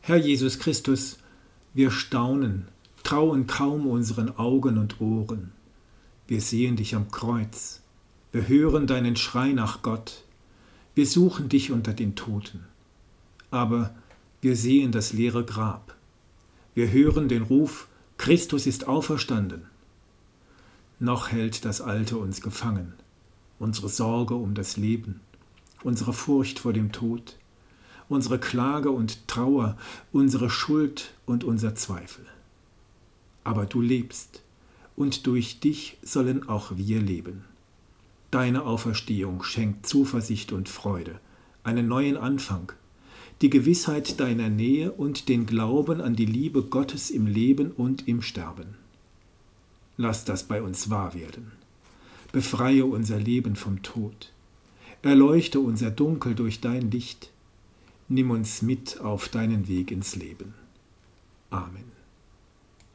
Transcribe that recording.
Herr Jesus Christus, wir staunen, trauen kaum unseren Augen und Ohren. Wir sehen dich am Kreuz, wir hören deinen Schrei nach Gott, wir suchen dich unter den Toten. Aber wir sehen das leere Grab, wir hören den Ruf, Christus ist auferstanden. Noch hält das Alte uns gefangen, unsere Sorge um das Leben, unsere Furcht vor dem Tod, unsere Klage und Trauer, unsere Schuld und unser Zweifel. Aber du lebst, und durch dich sollen auch wir leben. Deine Auferstehung schenkt Zuversicht und Freude, einen neuen Anfang, die Gewissheit deiner Nähe und den Glauben an die Liebe Gottes im Leben und im Sterben. Lass das bei uns wahr werden. Befreie unser Leben vom Tod. Erleuchte unser Dunkel durch dein Licht. Nimm uns mit auf deinen Weg ins Leben. Amen.